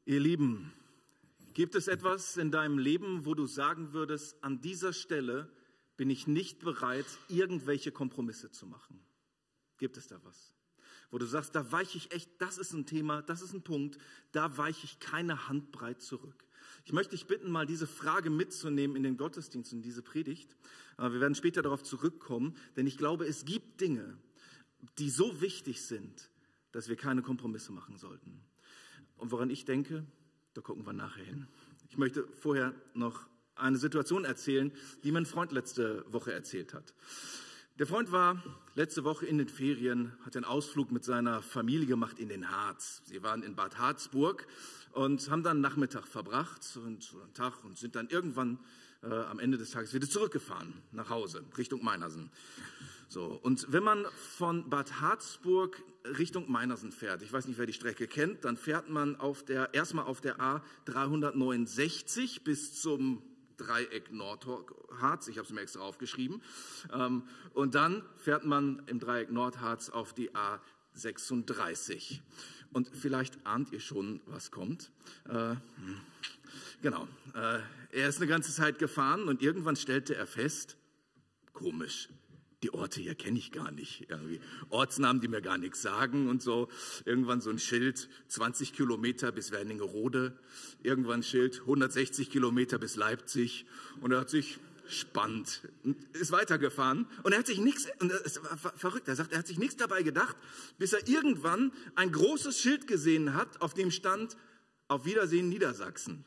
Ihr Lieben, gibt es etwas in deinem Leben, wo du sagen würdest, an dieser Stelle bin ich nicht bereit, irgendwelche Kompromisse zu machen? Gibt es da was? Wo du sagst, da weiche ich echt, das ist ein Thema, das ist ein Punkt, da weiche ich keine Handbreit zurück. Ich möchte dich bitten, mal diese Frage mitzunehmen in den Gottesdienst, in diese Predigt. Wir werden später darauf zurückkommen, denn ich glaube, es gibt Dinge, die so wichtig sind, dass wir keine Kompromisse machen sollten. Und woran ich denke, da gucken wir nachher hin. Ich möchte vorher noch eine Situation erzählen, die mein Freund letzte Woche erzählt hat. Der Freund war letzte Woche in den Ferien, hat einen Ausflug mit seiner Familie gemacht in den Harz. Sie waren in Bad Harzburg und haben dann Nachmittag verbracht und einen Tag und sind dann irgendwann am Ende des Tages wieder zurückgefahren nach Hause, Richtung Meinersen. So, und wenn man von Bad Harzburg Richtung Meinersen fährt, ich weiß nicht, wer die Strecke kennt, dann fährt man erstmal auf der A369 bis zum Dreieck Nordharz, ich habe es mir extra aufgeschrieben, und dann fährt man im Dreieck Nordharz auf die A36. Und vielleicht ahnt ihr schon, was kommt. Genau, er ist eine ganze Zeit gefahren und irgendwann stellte er fest, komisch, die Orte hier kenne ich gar nicht. Irgendwie Ortsnamen, die mir gar nichts sagen und so. Irgendwann so ein Schild, 20 Kilometer bis Wernigerode. Irgendwann ein Schild, 160 Kilometer bis Leipzig. Und er hat sich spannend, ist weitergefahren. Und er hat sich nichts, und es war verrückt, er sagt, er hat sich nichts dabei gedacht, bis er irgendwann ein großes Schild gesehen hat, auf dem stand, auf Wiedersehen Niedersachsen.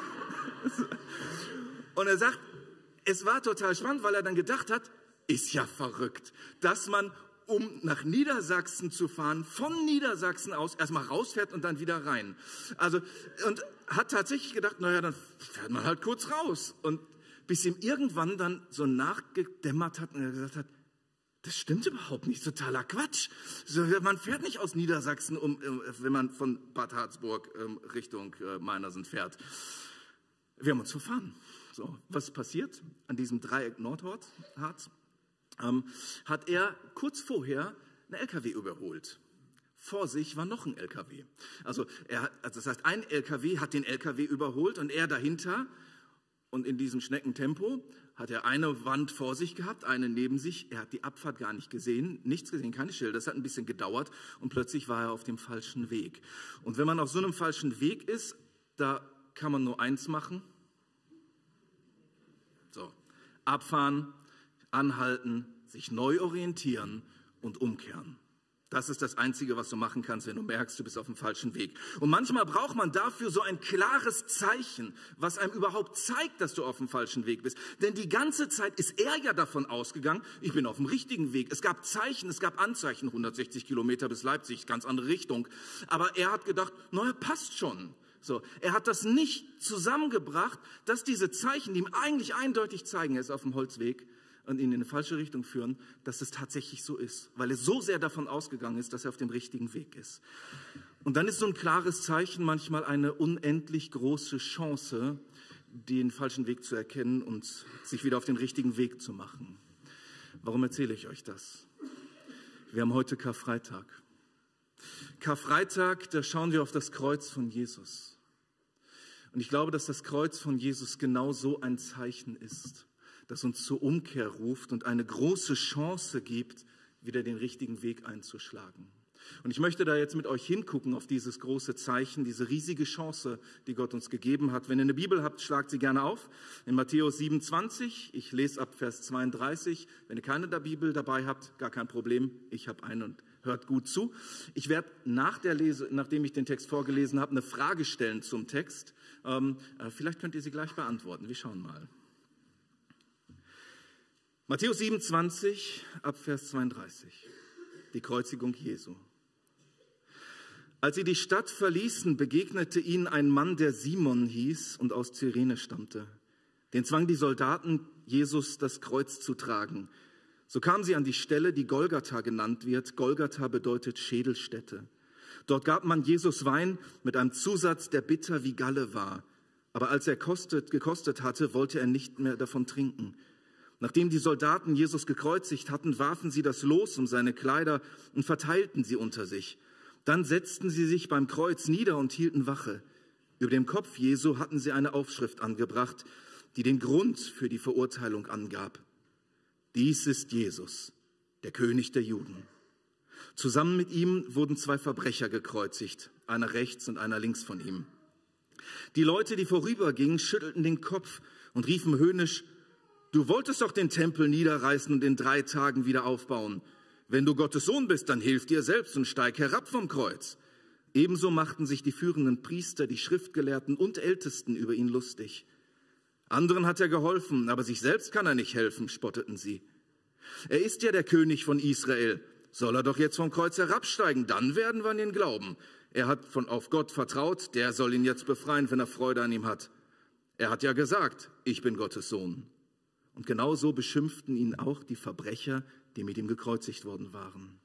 Und er sagt, es war total spannend, weil er dann gedacht hat, ist ja verrückt, dass man, um nach Niedersachsen zu fahren, von Niedersachsen aus erstmal rausfährt und dann wieder rein. Also, und hat tatsächlich gedacht, naja, dann fährt man halt kurz raus. Und bis ihm irgendwann dann so nachgedämmert hat und er gesagt hat, das stimmt überhaupt nicht, totaler Quatsch. So, man fährt nicht aus Niedersachsen, wenn man von Bad Harzburg Richtung Meinersen fährt. Wir haben uns verfahren. So, was passiert an diesem Dreieck Nordharz? Hat er kurz vorher einen LKW überholt. Vor sich war noch ein LKW. Also das heißt, ein LKW hat den LKW überholt und er dahinter. Und in diesem Schneckentempo hat er eine Wand vor sich gehabt, eine neben sich. Er hat die Abfahrt gar nicht gesehen, nichts gesehen, keine Schilder. Das hat ein bisschen gedauert und plötzlich war er auf dem falschen Weg. Und wenn man auf so einem falschen Weg ist, da kann man nur eins machen. So, abfahren, anhalten, sich neu orientieren und umkehren. Das ist das Einzige, was du machen kannst, wenn du merkst, du bist auf dem falschen Weg. Und manchmal braucht man dafür so ein klares Zeichen, was einem überhaupt zeigt, dass du auf dem falschen Weg bist. Denn die ganze Zeit ist er ja davon ausgegangen, ich bin auf dem richtigen Weg. Es gab Zeichen, es gab Anzeichen, 160 Kilometer bis Leipzig, ganz andere Richtung. Aber er hat gedacht, naja, passt schon. So, er hat das nicht zusammengebracht, dass diese Zeichen, die ihm eigentlich eindeutig zeigen, er ist auf dem Holzweg, und ihn in eine falsche Richtung führen, dass es tatsächlich so ist, weil er so sehr davon ausgegangen ist, dass er auf dem richtigen Weg ist. Und dann ist so ein klares Zeichen manchmal eine unendlich große Chance, den falschen Weg zu erkennen und sich wieder auf den richtigen Weg zu machen. Warum erzähle ich euch das? Wir haben heute Karfreitag. Karfreitag, da schauen wir auf das Kreuz von Jesus. Und ich glaube, dass das Kreuz von Jesus genau so ein Zeichen ist, das uns zur Umkehr ruft und eine große Chance gibt, wieder den richtigen Weg einzuschlagen. Und ich möchte da jetzt mit euch hingucken auf dieses große Zeichen, diese riesige Chance, die Gott uns gegeben hat. Wenn ihr eine Bibel habt, schlagt sie gerne auf. In Matthäus 27, ich lese ab Vers 32. Wenn ihr keine Bibel dabei habt, gar kein Problem. Ich habe eine und hört gut zu. Ich werde nachdem ich den Text vorgelesen habe, eine Frage stellen zum Text. Vielleicht könnt ihr sie gleich beantworten. Wir schauen mal. Matthäus 27, ab Vers 32, die Kreuzigung Jesu. Als sie die Stadt verließen, begegnete ihnen ein Mann, der Simon hieß und aus Cyrene stammte. Den zwangen die Soldaten, Jesus das Kreuz zu tragen. So kamen sie an die Stelle, die Golgatha genannt wird. Golgatha bedeutet Schädelstätte. Dort gab man Jesus Wein mit einem Zusatz, der bitter wie Galle war. Aber als er gekostet hatte, wollte er nicht mehr davon trinken. Nachdem die Soldaten Jesus gekreuzigt hatten, warfen sie das Los um seine Kleider und verteilten sie unter sich. Dann setzten sie sich beim Kreuz nieder und hielten Wache. Über dem Kopf Jesu hatten sie eine Aufschrift angebracht, die den Grund für die Verurteilung angab. Dies ist Jesus, der König der Juden. Zusammen mit ihm wurden 2 Verbrecher gekreuzigt, einer rechts und einer links von ihm. Die Leute, die vorübergingen, schüttelten den Kopf und riefen höhnisch: Du wolltest doch den Tempel niederreißen und in 3 Tagen wieder aufbauen. Wenn du Gottes Sohn bist, dann hilf dir selbst und steig herab vom Kreuz. Ebenso machten sich die führenden Priester, die Schriftgelehrten und Ältesten über ihn lustig. Anderen hat er geholfen, aber sich selbst kann er nicht helfen, spotteten sie. Er ist ja der König von Israel. Soll er doch jetzt vom Kreuz herabsteigen, dann werden wir an ihn glauben. Er hat auf Gott vertraut, der soll ihn jetzt befreien, wenn er Freude an ihm hat. Er hat ja gesagt, ich bin Gottes Sohn. Und genau so beschimpften ihn auch die Verbrecher, die mit ihm gekreuzigt worden waren.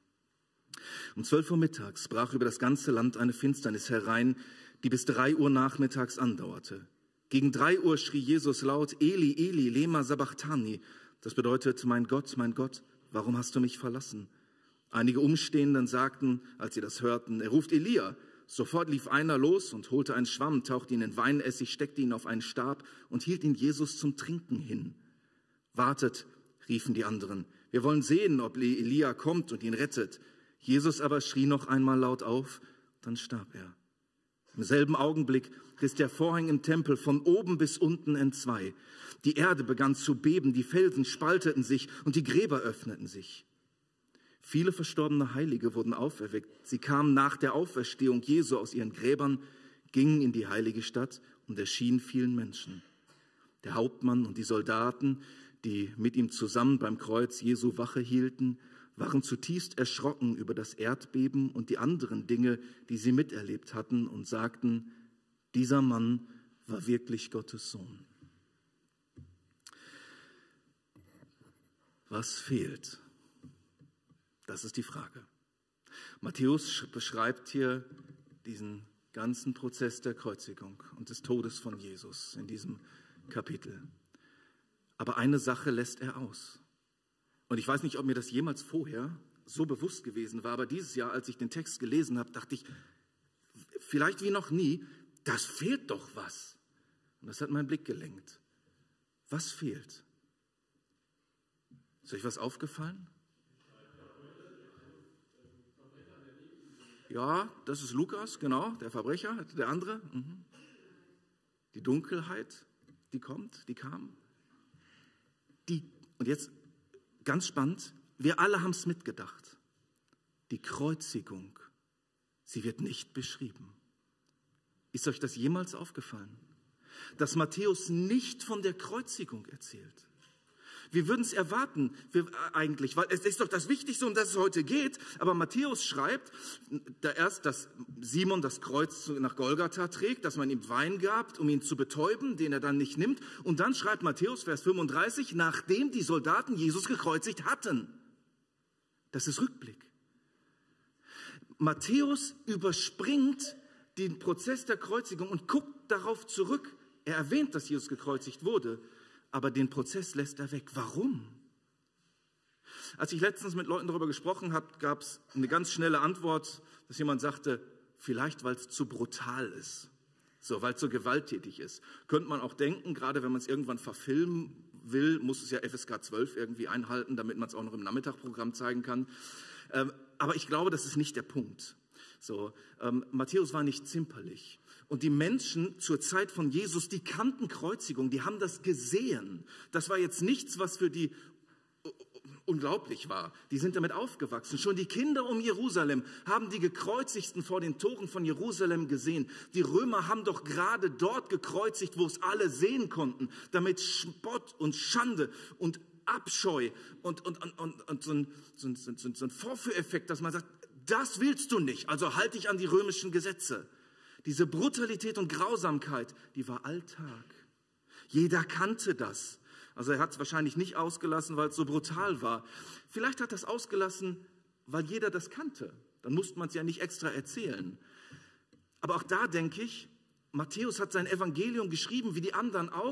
Um 12 Uhr mittags brach über das ganze Land eine Finsternis herein, die bis 3 Uhr nachmittags andauerte. Gegen 3 Uhr schrie Jesus laut: Eli, Eli, lema sabachthani. Das bedeutet: mein Gott, warum hast du mich verlassen? Einige Umstehenden sagten, als sie das hörten: er ruft Elia. Sofort lief einer los und holte einen Schwamm, tauchte ihn in Weinessig, steckte ihn auf einen Stab und hielt ihn Jesus zum Trinken hin. Wartet, riefen die anderen. Wir wollen sehen, ob Elia kommt und ihn rettet. Jesus aber schrie noch einmal laut auf, dann starb er. Im selben Augenblick riss der Vorhang im Tempel von oben bis unten entzwei. Die Erde begann zu beben, die Felsen spalteten sich und die Gräber öffneten sich. Viele verstorbene Heilige wurden auferweckt. Sie kamen nach der Auferstehung Jesu aus ihren Gräbern, gingen in die heilige Stadt und erschienen vielen Menschen. Der Hauptmann und die Soldaten, die mit ihm zusammen beim Kreuz Jesu Wache hielten, waren zutiefst erschrocken über das Erdbeben und die anderen Dinge, die sie miterlebt hatten, und sagten: Dieser Mann war wirklich Gottes Sohn. Was fehlt? Das ist die Frage. Matthäus beschreibt hier diesen ganzen Prozess der Kreuzigung und des Todes von Jesus in diesem Kapitel. Aber eine Sache lässt er aus. Und ich weiß nicht, ob mir das jemals vorher so bewusst gewesen war, aber dieses Jahr, als ich den Text gelesen habe, dachte ich, vielleicht wie noch nie, das fehlt doch was. Und das hat meinen Blick gelenkt. Was fehlt? Ist euch was aufgefallen? Ja, das ist Lukas, genau, der Verbrecher, der andere. Die Dunkelheit, die kommt, die kam. Und jetzt ganz spannend, wir alle haben es mitgedacht. Die Kreuzigung, sie wird nicht beschrieben. Ist euch das jemals aufgefallen? Dass Matthäus nicht von der Kreuzigung erzählt. Wir würden es erwarten, eigentlich, weil es ist doch das Wichtigste, um das es heute geht. Aber Matthäus schreibt da erst, dass Simon das Kreuz nach Golgatha trägt, dass man ihm Wein gab, um ihn zu betäuben, den er dann nicht nimmt. Und dann schreibt Matthäus, Vers 35, nachdem die Soldaten Jesus gekreuzigt hatten. Das ist Rückblick. Matthäus überspringt den Prozess der Kreuzigung und guckt darauf zurück. Er erwähnt, dass Jesus gekreuzigt wurde, aber den Prozess lässt er weg. Warum? Als ich letztens mit Leuten darüber gesprochen habe, gab es eine ganz schnelle Antwort, dass jemand sagte, vielleicht weil es zu brutal ist, so, weil es so gewalttätig ist. Könnte man auch denken, gerade wenn man es irgendwann verfilmen will, muss es ja FSK 12 irgendwie einhalten, damit man es auch noch im Nachmittagsprogramm zeigen kann. Aber ich glaube, das ist nicht der Punkt. So, Matthäus war nicht zimperlich. Und die Menschen zur Zeit von Jesus, die kannten Kreuzigung, die haben das gesehen. Das war jetzt nichts, was für die unglaublich war. Die sind damit aufgewachsen. Schon die Kinder um Jerusalem haben die Gekreuzigten vor den Toren von Jerusalem gesehen. Die Römer haben doch gerade dort gekreuzigt, wo es alle sehen konnten, damit Spott und Schande und Abscheu und so ein Vorführeffekt, dass man sagt, das willst du nicht, also halt dich an die römischen Gesetze. Diese Brutalität und Grausamkeit, die war Alltag. Jeder kannte das. Also er hat es wahrscheinlich nicht ausgelassen, weil es so brutal war. Vielleicht hat er es ausgelassen, weil jeder das kannte. Dann musste man es ja nicht extra erzählen. Aber auch da denke ich, Matthäus hat sein Evangelium geschrieben, wie die anderen auch,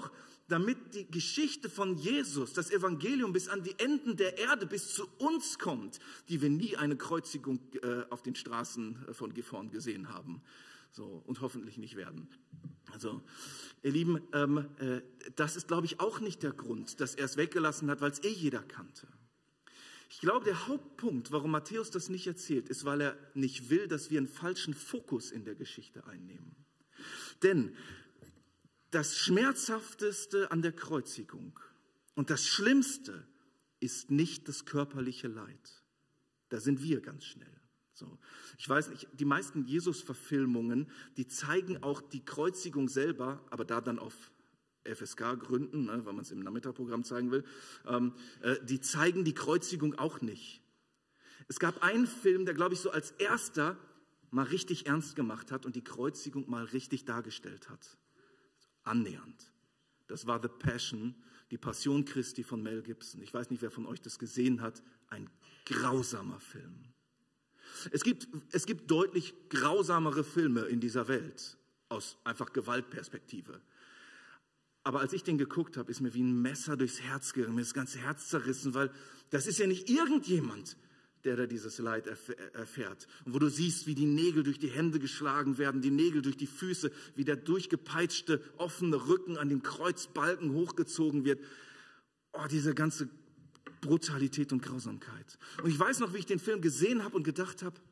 damit die Geschichte von Jesus, das Evangelium bis an die Enden der Erde, bis zu uns kommt, die wir nie eine Kreuzigung auf den Straßen von Gifhorn gesehen haben. So, und hoffentlich nicht werden. Also, ihr Lieben, das ist, glaube ich, auch nicht der Grund, dass er es weggelassen hat, weil es jeder kannte. Ich glaube, der Hauptpunkt, warum Matthäus das nicht erzählt, ist, weil er nicht will, dass wir einen falschen Fokus in der Geschichte einnehmen. Denn das Schmerzhafteste an der Kreuzigung und das Schlimmste ist nicht das körperliche Leid. Da sind wir ganz schnell. So. Ich weiß nicht, die meisten Jesus-Verfilmungen, die zeigen auch die Kreuzigung selber, aber da dann auf FSK-Gründen, ne, weil man es im Nachmittagsprogramm zeigen will, die zeigen die Kreuzigung auch nicht. Es gab einen Film, der, glaube ich, so als erster mal richtig ernst gemacht hat und die Kreuzigung mal richtig dargestellt hat. Annähernd. Das war The Passion, die Passion Christi von Mel Gibson. Ich weiß nicht, wer von euch das gesehen hat. Ein grausamer Film. Es gibt deutlich grausamere Filme in dieser Welt, aus einfach Gewaltperspektive. Aber als ich den geguckt habe, ist mir wie ein Messer durchs Herz gegangen, mir ist das ganze Herz zerrissen, weil das ist ja nicht irgendjemand, der da dieses Leid erfährt. Und wo du siehst, wie die Nägel durch die Hände geschlagen werden, die Nägel durch die Füße, wie der durchgepeitschte, offene Rücken an dem Kreuzbalken hochgezogen wird. Oh, diese ganze Brutalität und Grausamkeit. Und ich weiß noch, wie ich den Film gesehen habe und gedacht habe,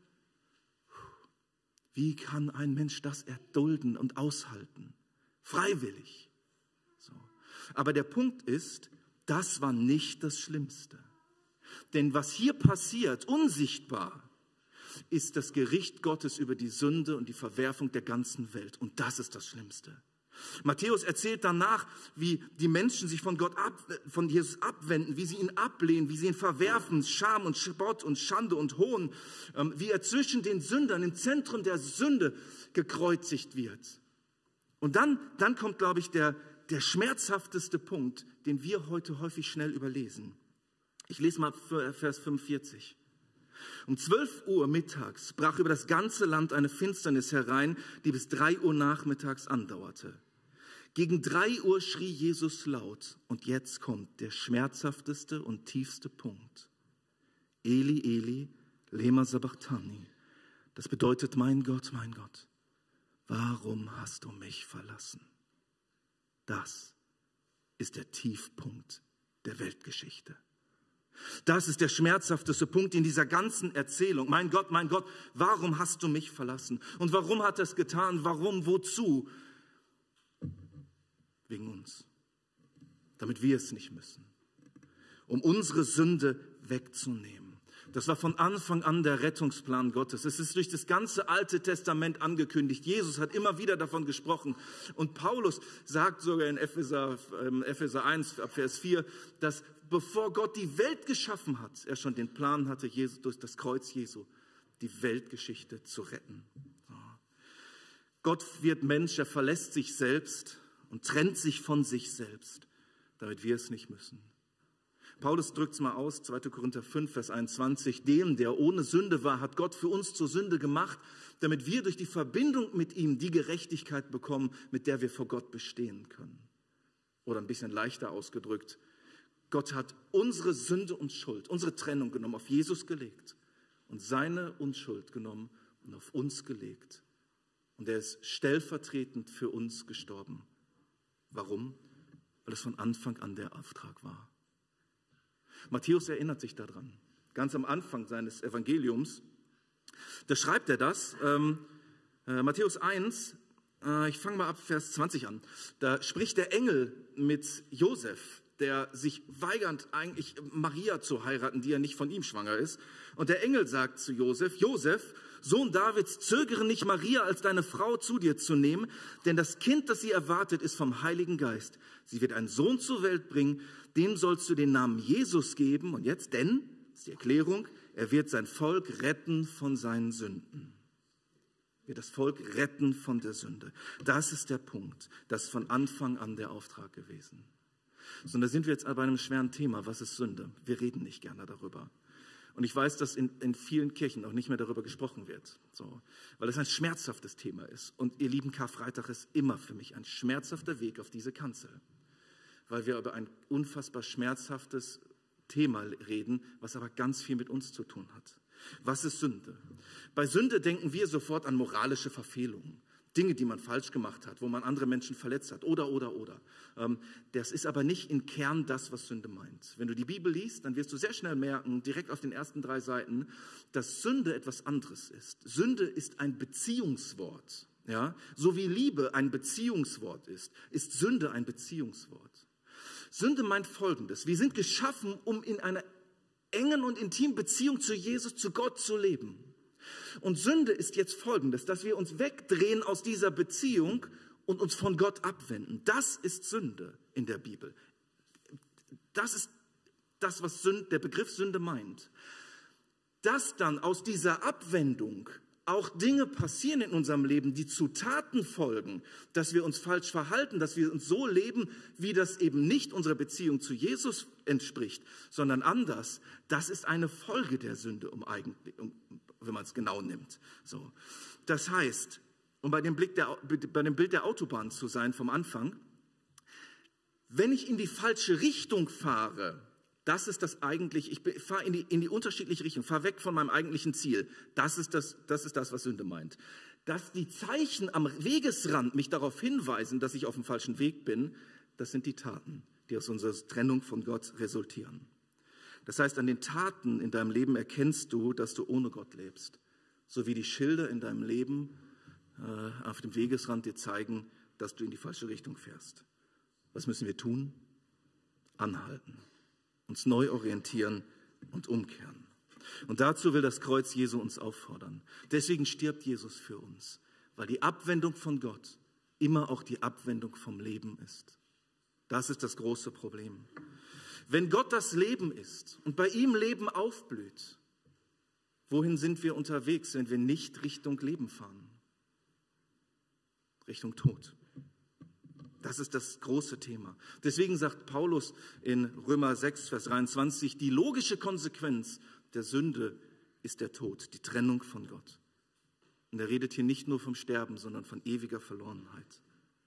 wie kann ein Mensch das erdulden und aushalten? Freiwillig. So. Aber der Punkt ist, das war nicht das Schlimmste. Denn was hier passiert, unsichtbar, ist das Gericht Gottes über die Sünde und die Verwerfung der ganzen Welt. Und das ist das Schlimmste. Matthäus erzählt danach, wie die Menschen sich von Jesus abwenden, wie sie ihn ablehnen, wie sie ihn verwerfen, Scham und Spott und Schande und Hohn, wie er zwischen den Sündern im Zentrum der Sünde gekreuzigt wird. Und dann kommt, glaube ich, der schmerzhafteste Punkt, den wir heute häufig schnell überlesen. Ich lese mal Vers 45. Um 12 Uhr mittags brach über das ganze Land eine Finsternis herein, die bis 3 Uhr nachmittags andauerte. Gegen 3 Uhr schrie Jesus laut und jetzt kommt der schmerzhafteste und tiefste Punkt. Eli, Eli, lema sabachthani. Das bedeutet, mein Gott, warum hast du mich verlassen? Das ist der Tiefpunkt der Weltgeschichte. Das ist der schmerzhafteste Punkt in dieser ganzen Erzählung. Mein Gott, warum hast du mich verlassen? Und warum hat er es getan? Warum, wozu? Wegen uns. Damit wir es nicht müssen. Um unsere Sünde wegzunehmen. Das war von Anfang an der Rettungsplan Gottes. Es ist durch das ganze Alte Testament angekündigt. Jesus hat immer wieder davon gesprochen. Und Paulus sagt sogar in Epheser 1, ab Vers 4, dass bevor Gott die Welt geschaffen hat, er schon den Plan hatte, durch das Kreuz Jesu die Weltgeschichte zu retten. Gott wird Mensch, er verlässt sich selbst und trennt sich von sich selbst, damit wir es nicht müssen. Paulus drückt es mal aus, 2. Korinther 5, Vers 21. Dem, der ohne Sünde war, hat Gott für uns zur Sünde gemacht, damit wir durch die Verbindung mit ihm die Gerechtigkeit bekommen, mit der wir vor Gott bestehen können. Oder ein bisschen leichter ausgedrückt, Gott hat unsere Sünde und Schuld, unsere Trennung genommen, auf Jesus gelegt und seine Unschuld genommen und auf uns gelegt. Und er ist stellvertretend für uns gestorben. Warum? Weil es von Anfang an der Auftrag war. Matthäus erinnert sich daran. Ganz am Anfang seines Evangeliums, da schreibt er das, Matthäus 1, ich fange mal ab Vers 20 an. Da spricht der Engel mit Josef, der sich weigert, eigentlich Maria zu heiraten, die ja nicht von ihm schwanger ist. Und der Engel sagt zu Josef, Josef, Sohn Davids, zögere nicht, Maria als deine Frau zu dir zu nehmen, denn das Kind, das sie erwartet, ist vom Heiligen Geist. Sie wird einen Sohn zur Welt bringen, dem sollst du den Namen Jesus geben. Und jetzt, denn, das ist die Erklärung, er wird sein Volk retten von seinen Sünden. Wird das Volk retten von der Sünde. Das ist der Punkt. Das ist von Anfang an der Auftrag gewesen. So, und da sind wir jetzt bei einem schweren Thema. Was ist Sünde? Wir reden nicht gerne darüber. Und ich weiß, dass in vielen Kirchen auch nicht mehr darüber gesprochen wird, so, weil es ein schmerzhaftes Thema ist. Und ihr lieben, Karfreitag ist immer für mich ein schmerzhafter Weg auf diese Kanzel. weil wir über ein unfassbar schmerzhaftes Thema reden, was aber ganz viel mit uns zu tun hat. Was ist Sünde? Bei Sünde denken wir sofort an moralische Verfehlungen. Dinge, die man falsch gemacht hat, wo man andere Menschen verletzt hat oder. Das ist aber nicht im Kern das, was Sünde meint. Wenn du die Bibel liest, dann wirst du sehr schnell merken, direkt auf den ersten 3 Seiten, dass Sünde etwas anderes ist. Sünde ist ein Beziehungswort. Ja? So wie Liebe ein Beziehungswort ist Sünde ein Beziehungswort. Sünde meint Folgendes: Wir sind geschaffen, um in einer engen und intimen Beziehung zu Jesus, zu Gott zu leben. Und Sünde ist jetzt Folgendes, dass wir uns wegdrehen aus dieser Beziehung und uns von Gott abwenden. Das ist Sünde in der Bibel. Das ist das, was der Begriff Sünde meint. Dass dann aus dieser Abwendung auch Dinge passieren in unserem Leben, die zu Taten folgen, dass wir uns falsch verhalten, dass wir uns so leben, wie das eben nicht unserer Beziehung zu Jesus entspricht, sondern anders, das ist eine Folge der Sünde, wenn man es genau nimmt. So. Das heißt, um bei dem Bild der Autobahn zu sein vom Anfang, wenn ich in die falsche Richtung fahre, das ist das eigentlich, ich fahre in die unterschiedliche Richtung, fahre weg von meinem eigentlichen Ziel. Das ist das, was Sünde meint. Dass die Zeichen am Wegesrand mich darauf hinweisen, dass ich auf dem falschen Weg bin, das sind die Taten, die aus unserer Trennung von Gott resultieren. Das heißt, an den Taten in deinem Leben erkennst du, dass du ohne Gott lebst. So wie die Schilder in deinem Leben auf dem Wegesrand dir zeigen, dass du in die falsche Richtung fährst. Was müssen wir tun? Anhalten. Uns neu orientieren und umkehren. Und dazu will das Kreuz Jesu uns auffordern. Deswegen stirbt Jesus für uns, weil die Abwendung von Gott immer auch die Abwendung vom Leben ist. Das ist das große Problem. Wenn Gott das Leben ist und bei ihm Leben aufblüht, wohin sind wir unterwegs, wenn wir nicht Richtung Leben fahren? Richtung Tod. Das ist das große Thema. Deswegen sagt Paulus in Römer 6, Vers 23, die logische Konsequenz der Sünde ist der Tod, die Trennung von Gott. Und er redet hier nicht nur vom Sterben, sondern von ewiger Verlorenheit.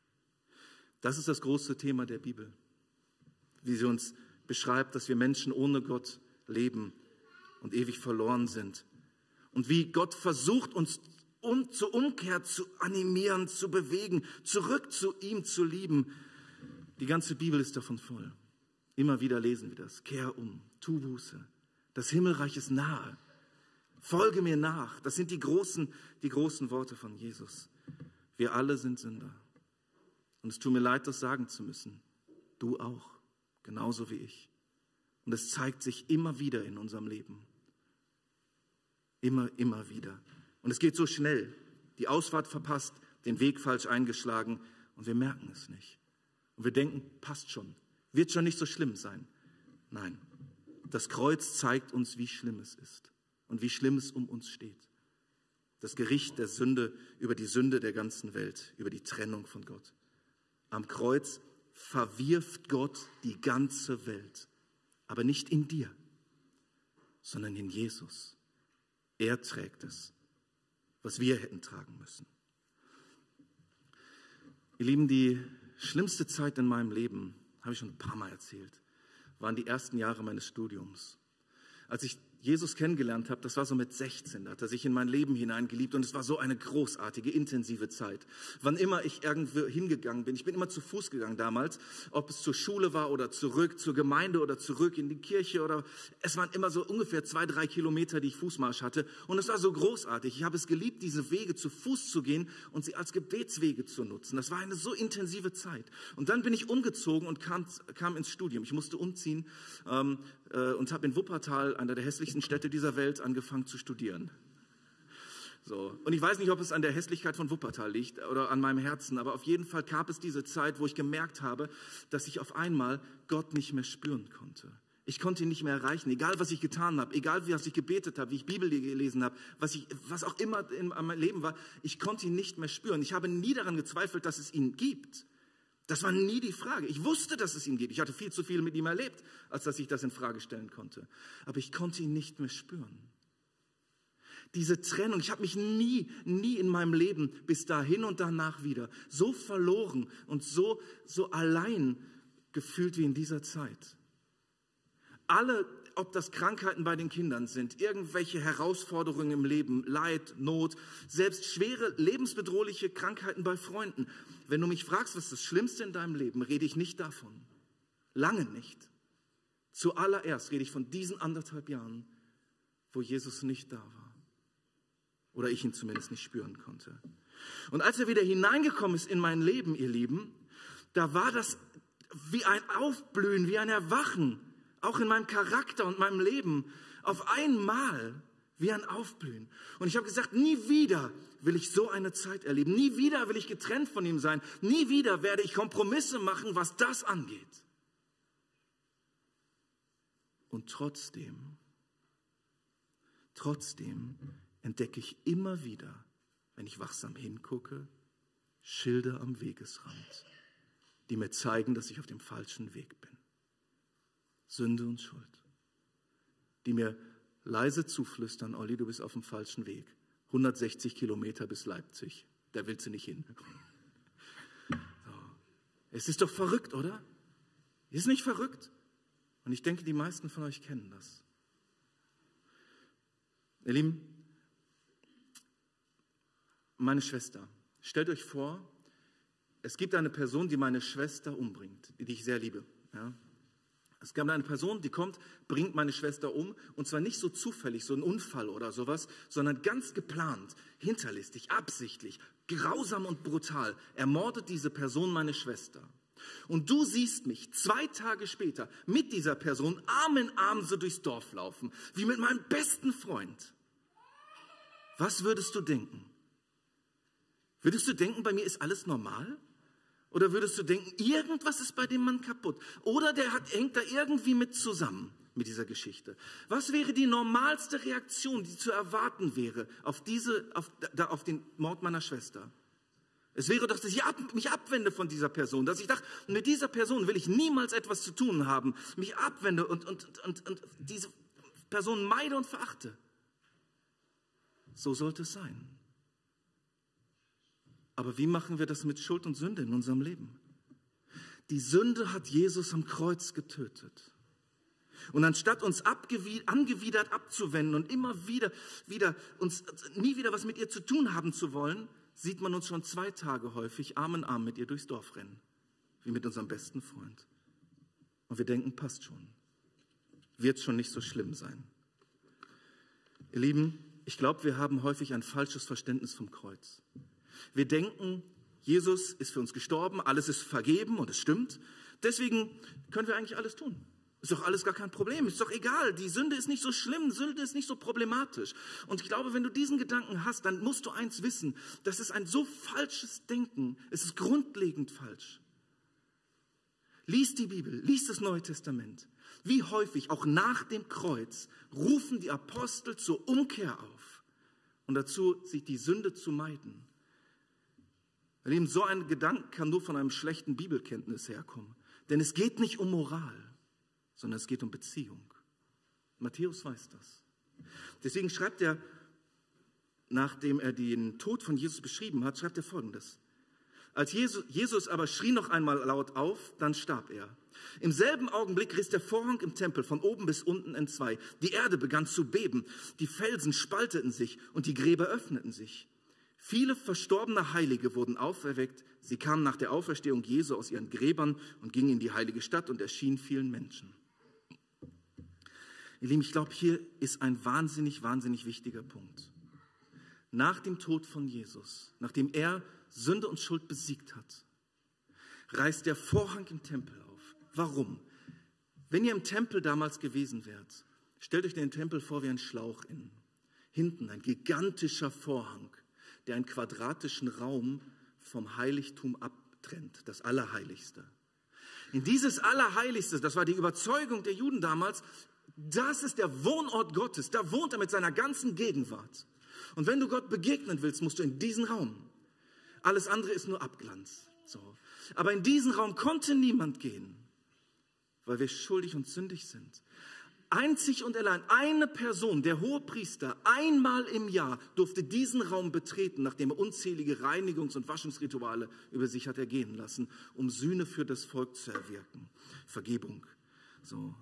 Das ist das große Thema der Bibel, wie sie uns beschreibt, dass wir Menschen ohne Gott leben und ewig verloren sind. Und wie Gott versucht, uns zur Umkehr zu animieren, zu bewegen, zurück zu ihm zu lieben. Die ganze Bibel ist davon voll. Immer wieder lesen wir das. Kehr um, tu Buße. Das Himmelreich ist nahe. Folge mir nach. Das sind die großen Worte von Jesus. Wir alle sind Sünder. Und es tut mir leid, das sagen zu müssen. Du auch. Genauso wie ich. Und es zeigt sich immer wieder in unserem Leben. Immer wieder. Und es geht so schnell. Die Ausfahrt verpasst, den Weg falsch eingeschlagen und wir merken es nicht. Und wir denken, passt schon, wird schon nicht so schlimm sein. Nein, das Kreuz zeigt uns, wie schlimm es ist und wie schlimm es um uns steht. Das Gericht der Sünde über die Sünde der ganzen Welt, über die Trennung von Gott. Am Kreuz verwirft Gott die ganze Welt, aber nicht in dir, sondern in Jesus. Er trägt es, was wir hätten tragen müssen. Ihr Lieben, die schlimmste Zeit in meinem Leben, habe ich schon ein paar Mal erzählt, waren die ersten Jahre meines Studiums. Als ich Jesus kennengelernt habe, das war so mit 16, da hat er sich in mein Leben hineingeliebt und es war so eine großartige, intensive Zeit. Wann immer ich irgendwo hingegangen bin, ich bin immer zu Fuß gegangen damals, ob es zur Schule war oder zurück, zur Gemeinde oder zurück in die Kirche oder es waren immer so ungefähr 2-3 Kilometer, die ich Fußmarsch hatte und es war so großartig. Ich habe es geliebt, diese Wege zu Fuß zu gehen und sie als Gebetswege zu nutzen. Das war eine so intensive Zeit. Und dann bin ich umgezogen und kam ins Studium. Ich musste umziehen und habe in Wuppertal, einer der hässlichsten Städte dieser Welt, angefangen zu studieren. So. Und ich weiß nicht, ob es an der Hässlichkeit von Wuppertal liegt oder an meinem Herzen, aber auf jeden Fall gab es diese Zeit, wo ich gemerkt habe, dass ich auf einmal Gott nicht mehr spüren konnte. Ich konnte ihn nicht mehr erreichen, egal was ich getan habe, egal was ich gebetet habe, wie ich Bibel gelesen habe, was auch immer in meinem Leben war, ich konnte ihn nicht mehr spüren. Ich habe nie daran gezweifelt, dass es ihn gibt. Das war nie die Frage. Ich wusste, dass es ihn gibt. Ich hatte viel zu viel mit ihm erlebt, als dass ich das in Frage stellen konnte. Aber ich konnte ihn nicht mehr spüren. Diese Trennung, ich habe mich nie in meinem Leben bis dahin und danach wieder so verloren und so allein gefühlt wie in dieser Zeit. Alle, ob das Krankheiten bei den Kindern sind, irgendwelche Herausforderungen im Leben, Leid, Not, selbst schwere, lebensbedrohliche Krankheiten bei Freunden. Wenn du mich fragst, was ist das Schlimmste in deinem Leben, rede ich nicht davon. Lange nicht. Zuallererst rede ich von diesen 1,5 Jahren, wo Jesus nicht da war. Oder ich ihn zumindest nicht spüren konnte. Und als er wieder hineingekommen ist in mein Leben, ihr Lieben, da war das wie ein Aufblühen, wie ein Erwachen, auch in meinem Charakter und meinem Leben, auf einmal wie ein Aufblühen. Und ich habe gesagt, nie wieder will ich so eine Zeit erleben, nie wieder will ich getrennt von ihm sein, nie wieder werde ich Kompromisse machen, was das angeht. Und trotzdem entdecke ich immer wieder, wenn ich wachsam hingucke, Schilder am Wegesrand, die mir zeigen, dass ich auf dem falschen Weg bin. Sünde und Schuld, die mir leise zuflüstern, Olli, du bist auf dem falschen Weg. 160 Kilometer bis Leipzig, da willst du nicht hin. So. Es ist doch verrückt, oder? Ist nicht verrückt? Und ich denke, die meisten von euch kennen das. Ihr Lieben, meine Schwester, stellt euch vor, es gibt eine Person, die meine Schwester umbringt, die ich sehr liebe. Ja? Es gab eine Person, die kommt, bringt meine Schwester um, und zwar nicht so zufällig, so ein Unfall oder sowas, sondern ganz geplant, hinterlistig, absichtlich, grausam und brutal ermordet diese Person meine Schwester. Und du siehst mich 2 Tage später mit dieser Person Arm in Arm so durchs Dorf laufen, wie mit meinem besten Freund. Was würdest du denken? Würdest du denken, bei mir ist alles normal? Oder würdest du denken, irgendwas ist bei dem Mann kaputt? Oder hängt da irgendwie mit zusammen mit dieser Geschichte? Was wäre die normalste Reaktion, die zu erwarten wäre auf den Mord meiner Schwester? Es wäre doch, dass ich mich abwende von dieser Person, dass ich dachte, mit dieser Person will ich niemals etwas zu tun haben, mich abwende und diese Person meide und verachte. So sollte es sein. Aber wie machen wir das mit Schuld und Sünde in unserem Leben? Die Sünde hat Jesus am Kreuz getötet. Und anstatt uns angewidert abzuwenden und immer wieder uns nie wieder was mit ihr zu tun haben zu wollen, sieht man uns schon 2 Tage häufig Arm in Arm mit ihr durchs Dorf rennen, wie mit unserem besten Freund. Und wir denken, passt schon, wird schon nicht so schlimm sein. Ihr Lieben, ich glaube, wir haben häufig ein falsches Verständnis vom Kreuz. Wir denken, Jesus ist für uns gestorben, alles ist vergeben und es stimmt. Deswegen können wir eigentlich alles tun. Ist doch alles gar kein Problem, ist doch egal. Die Sünde ist nicht so schlimm, Sünde ist nicht so problematisch. Und ich glaube, wenn du diesen Gedanken hast, dann musst du eins wissen, das ist ein so falsches Denken. Es ist grundlegend falsch. Lies die Bibel, lies das Neue Testament. Wie häufig, auch nach dem Kreuz, rufen die Apostel zur Umkehr auf und dazu, sich die Sünde zu meiden. Ihr Lieben, so ein Gedanke kann nur von einem schlechten Bibelkenntnis herkommen. Denn es geht nicht um Moral, sondern es geht um Beziehung. Matthäus weiß das. Deswegen schreibt er, nachdem er den Tod von Jesus beschrieben hat, schreibt er Folgendes. Als Jesus aber schrie noch einmal laut auf, dann starb er. Im selben Augenblick riss der Vorhang im Tempel von oben bis unten entzwei. Die Erde begann zu beben, die Felsen spalteten sich und die Gräber öffneten sich. Viele verstorbene Heilige wurden auferweckt. Sie kamen nach der Auferstehung Jesu aus ihren Gräbern und gingen in die heilige Stadt und erschienen vielen Menschen. Ihr Lieben, ich glaube, hier ist ein wahnsinnig, wahnsinnig wichtiger Punkt. Nach dem Tod von Jesus, nachdem er Sünde und Schuld besiegt hat, reißt der Vorhang im Tempel auf. Warum? Wenn ihr im Tempel damals gewesen wärt, stellt euch den Tempel vor wie ein Schlauch innen. Hinten ein gigantischer Vorhang, der einen quadratischen Raum vom Heiligtum abtrennt, das Allerheiligste. In dieses Allerheiligste, das war die Überzeugung der Juden damals, das ist der Wohnort Gottes, da wohnt er mit seiner ganzen Gegenwart. Und wenn du Gott begegnen willst, musst du in diesen Raum. Alles andere ist nur Abglanz. So. Aber in diesen Raum konnte niemand gehen, weil wir schuldig und sündig sind. Einzig und allein eine Person, der Hohepriester, einmal im Jahr durfte diesen Raum betreten, nachdem er unzählige Reinigungs- und Waschungsrituale über sich hat ergehen lassen, um Sühne für das Volk zu erwirken. Vergebung. So.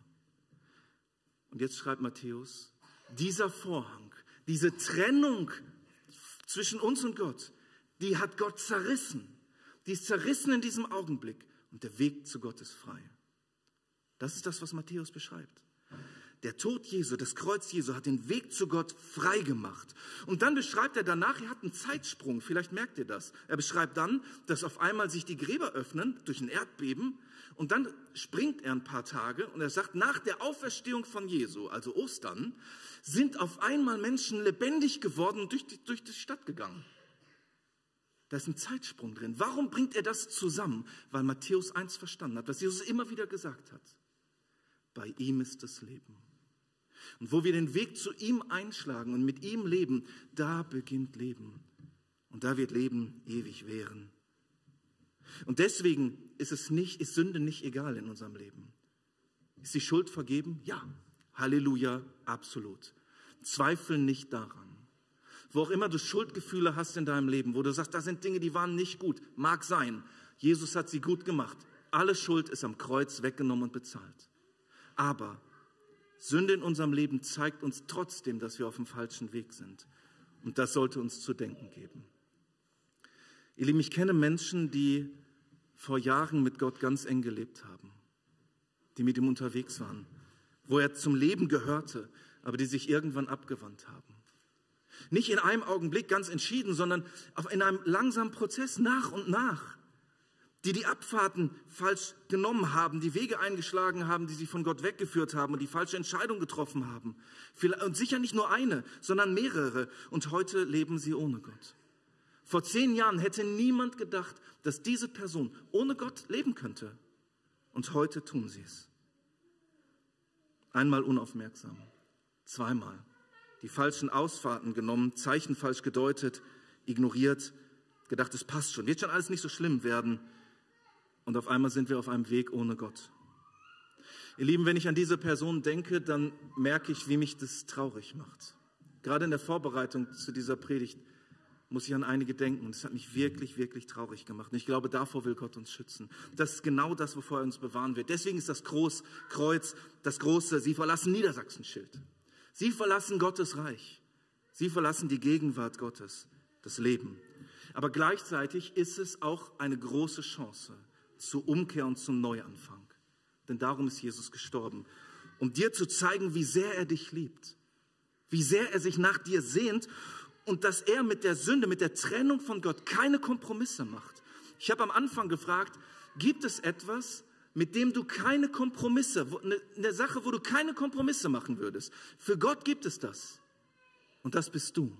Und jetzt schreibt Matthäus, dieser Vorhang, diese Trennung zwischen uns und Gott, die hat Gott zerrissen. Die ist zerrissen in diesem Augenblick und der Weg zu Gott ist frei. Das ist das, was Matthäus beschreibt. Der Tod Jesu, das Kreuz Jesu hat den Weg zu Gott frei gemacht. Und dann beschreibt er danach, er hat einen Zeitsprung, vielleicht merkt ihr das. Er beschreibt dann, dass auf einmal sich die Gräber öffnen durch ein Erdbeben und dann springt er ein paar Tage und er sagt, nach der Auferstehung von Jesu, also Ostern, sind auf einmal Menschen lebendig geworden und durch die Stadt gegangen. Da ist ein Zeitsprung drin. Warum bringt er das zusammen? Weil Matthäus 1 verstanden hat, was Jesus immer wieder gesagt hat. Bei ihm ist das Leben. Und wo wir den Weg zu ihm einschlagen und mit ihm leben, da beginnt Leben. Und da wird Leben ewig währen. Und deswegen ist Sünde nicht egal in unserem Leben. Ist die Schuld vergeben? Ja. Halleluja, absolut. Zweifel nicht daran. Wo auch immer du Schuldgefühle hast in deinem Leben, wo du sagst, das sind Dinge, die waren nicht gut, mag sein. Jesus hat sie gut gemacht. Alle Schuld ist am Kreuz weggenommen und bezahlt. Aber Sünde in unserem Leben zeigt uns trotzdem, dass wir auf dem falschen Weg sind. Und das sollte uns zu denken geben. Ihr Lieben, ich kenne Menschen, die vor Jahren mit Gott ganz eng gelebt haben, die mit ihm unterwegs waren, wo er zum Leben gehörte, aber die sich irgendwann abgewandt haben. Nicht in einem Augenblick ganz entschieden, sondern in einem langsamen Prozess nach und nach, die Abfahrten falsch genommen haben, die Wege eingeschlagen haben, die sie von Gott weggeführt haben und die falsche Entscheidung getroffen haben. Und sicher nicht nur eine, sondern mehrere. Und heute leben sie ohne Gott. Vor 10 Jahren hätte niemand gedacht, dass diese Person ohne Gott leben könnte. Und heute tun sie es. Einmal unaufmerksam, zweimal die falschen Ausfahrten genommen, Zeichen falsch gedeutet, ignoriert, gedacht, es passt schon, wird schon alles nicht so schlimm werden. Und auf einmal sind wir auf einem Weg ohne Gott. Ihr Lieben, wenn ich an diese Person denke, dann merke ich, wie mich das traurig macht. Gerade in der Vorbereitung zu dieser Predigt muss ich an einige denken. Und das hat mich wirklich, wirklich traurig gemacht. Und ich glaube, davor will Gott uns schützen. Das ist genau das, wovor er uns bewahren wird. Deswegen ist das Kreuz, das große, sie verlassen Niedersachsen-Schild. Sie verlassen Gottes Reich. Sie verlassen die Gegenwart Gottes, das Leben. Aber gleichzeitig ist es auch eine große Chance zur Umkehr und zum Neuanfang. Denn darum ist Jesus gestorben. Um dir zu zeigen, wie sehr er dich liebt. Wie sehr er sich nach dir sehnt. Und dass er mit der Sünde, mit der Trennung von Gott keine Kompromisse macht. Ich habe am Anfang gefragt, gibt es etwas, mit dem du keine Kompromisse, eine Sache, wo du keine Kompromisse machen würdest? Für Gott gibt es das. Und das bist du.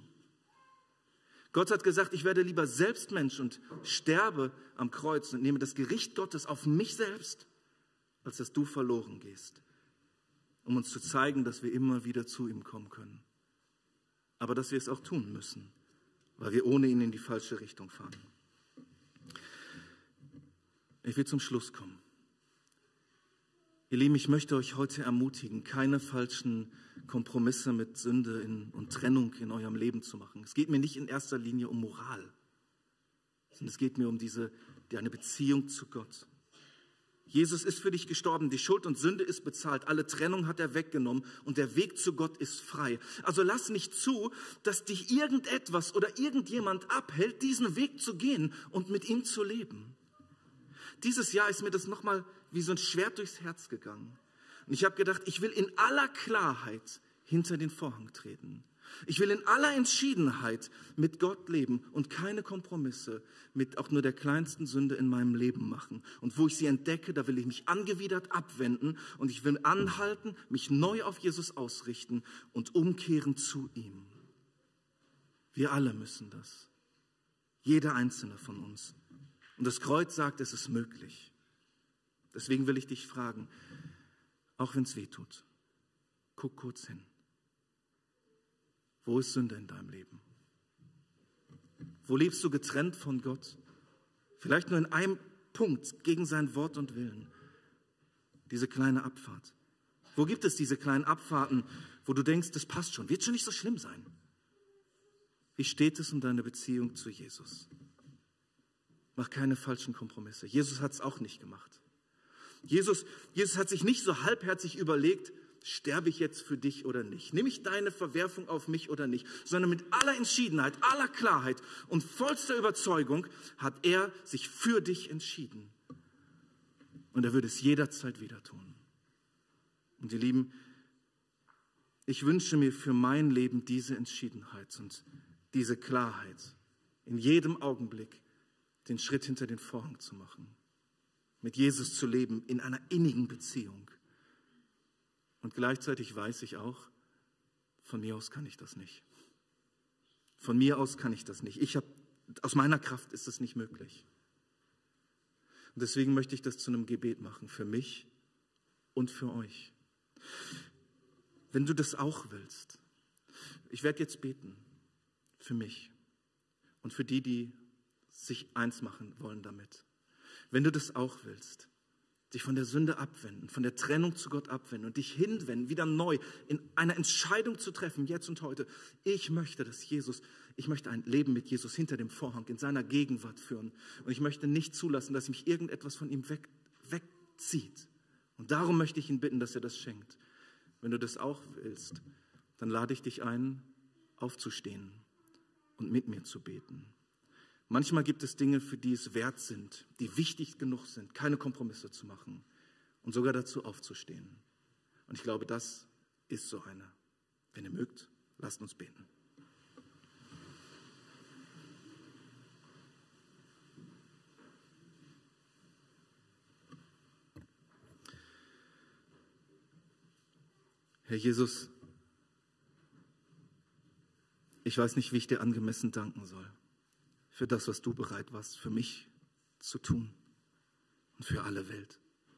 Gott hat gesagt, ich werde lieber selbst Mensch und sterbe am Kreuz und nehme das Gericht Gottes auf mich selbst, als dass du verloren gehst, um uns zu zeigen, dass wir immer wieder zu ihm kommen können. Aber dass wir es auch tun müssen, weil wir ohne ihn in die falsche Richtung fahren. Ich will zum Schluss kommen. Ihr Lieben, ich möchte euch heute ermutigen, keine falschen Kompromisse mit Sünde und Trennung in eurem Leben zu machen. Es geht mir nicht in erster Linie um Moral, sondern es geht mir um eine Beziehung zu Gott. Jesus ist für dich gestorben, die Schuld und Sünde ist bezahlt, alle Trennung hat er weggenommen und der Weg zu Gott ist frei. Also lass nicht zu, dass dich irgendetwas oder irgendjemand abhält, diesen Weg zu gehen und mit ihm zu leben. Dieses Jahr ist mir das nochmal wie so ein Schwert durchs Herz gegangen. Und ich habe gedacht, ich will in aller Klarheit hinter den Vorhang treten. Ich will in aller Entschiedenheit mit Gott leben und keine Kompromisse mit auch nur der kleinsten Sünde in meinem Leben machen. Und wo ich sie entdecke, da will ich mich angewidert abwenden und ich will anhalten, mich neu auf Jesus ausrichten und umkehren zu ihm. Wir alle müssen das. Jeder einzelne von uns. Und das Kreuz sagt, es ist möglich. Deswegen will ich dich fragen, auch wenn es weh tut, guck kurz hin. Wo ist Sünde in deinem Leben? Wo lebst du getrennt von Gott? Vielleicht nur in einem Punkt gegen sein Wort und Willen. Diese kleine Abfahrt. Wo gibt es diese kleinen Abfahrten, wo du denkst, das passt schon, wird schon nicht so schlimm sein? Wie steht es um deine Beziehung zu Jesus? Mach keine falschen Kompromisse. Jesus hat es auch nicht gemacht. Jesus hat sich nicht so halbherzig überlegt, sterbe ich jetzt für dich oder nicht? Nehme ich deine Verwerfung auf mich oder nicht? Sondern mit aller Entschiedenheit, aller Klarheit und vollster Überzeugung hat er sich für dich entschieden. Und er würde es jederzeit wieder tun. Und ihr Lieben, ich wünsche mir für mein Leben diese Entschiedenheit und diese Klarheit, in jedem Augenblick den Schritt hinter den Vorhang zu machen, mit Jesus zu leben in einer innigen Beziehung. Und gleichzeitig weiß ich auch, von mir aus kann ich das nicht. Von mir aus kann ich das nicht. Aus meiner Kraft ist es nicht möglich. Und deswegen möchte ich das zu einem Gebet machen, für mich und für euch. Wenn du das auch willst, ich werde jetzt beten für mich und für die, die sich eins machen wollen damit. Wenn du das auch willst, dich von der Sünde abwenden, von der Trennung zu Gott abwenden und dich hinwenden, wieder neu in einer Entscheidung zu treffen, jetzt und heute. Ich möchte ein Leben mit Jesus hinter dem Vorhang, in seiner Gegenwart führen. Und ich möchte nicht zulassen, dass mich irgendetwas von ihm wegzieht. Und darum möchte ich ihn bitten, dass er das schenkt. Wenn du das auch willst, dann lade ich dich ein, aufzustehen und mit mir zu beten. Manchmal gibt es Dinge, für die es wert sind, die wichtig genug sind, keine Kompromisse zu machen und sogar dazu aufzustehen. Und ich glaube, das ist so eine. Wenn ihr mögt, lasst uns beten. Herr Jesus, ich weiß nicht, wie ich dir angemessen danken soll für das, was du bereit warst, für mich zu tun und für alle Welt.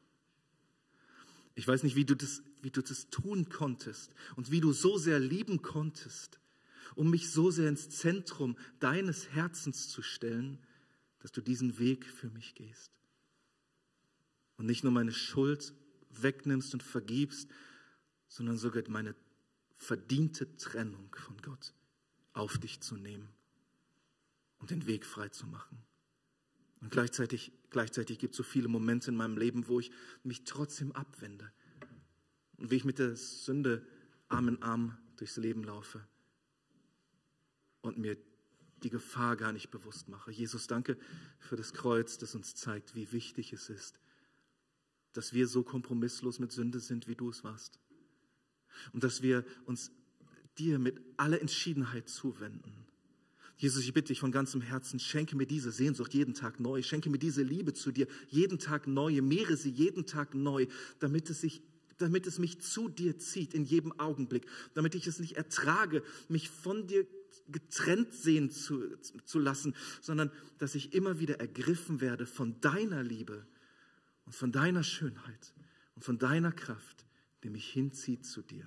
Ich weiß nicht, wie du das tun konntest und wie du so sehr lieben konntest, um mich so sehr ins Zentrum deines Herzens zu stellen, dass du diesen Weg für mich gehst. Und nicht nur meine Schuld wegnimmst und vergibst, sondern sogar meine verdiente Trennung von Gott auf dich zu nehmen und den Weg frei zu machen. Und gleichzeitig gibt es so viele Momente in meinem Leben, wo ich mich trotzdem abwende und wie ich mit der Sünde Arm in Arm durchs Leben laufe und mir die Gefahr gar nicht bewusst mache. Jesus, danke für das Kreuz, das uns zeigt, wie wichtig es ist, dass wir so kompromisslos mit Sünde sind, wie du es warst. Und dass wir uns dir mit aller Entschiedenheit zuwenden. Jesus, ich bitte dich von ganzem Herzen, schenke mir diese Sehnsucht jeden Tag neu, schenke mir diese Liebe zu dir jeden Tag neu, mehre sie jeden Tag neu, damit es mich zu dir zieht in jedem Augenblick, damit ich es nicht ertrage, mich von dir getrennt sehen zu lassen, sondern dass ich immer wieder ergriffen werde von deiner Liebe und von deiner Schönheit und von deiner Kraft, die mich hinzieht zu dir.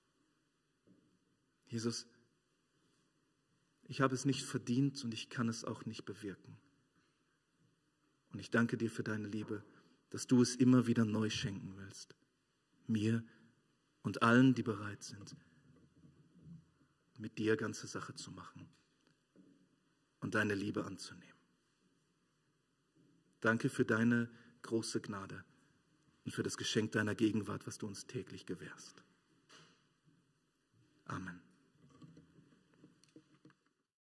Jesus, ich habe es nicht verdient und ich kann es auch nicht bewirken. Und ich danke dir für deine Liebe, dass du es immer wieder neu schenken willst. Mir und allen, die bereit sind, mit dir ganze Sache zu machen und deine Liebe anzunehmen. Danke für deine große Gnade und für das Geschenk deiner Gegenwart, was du uns täglich gewährst. Amen.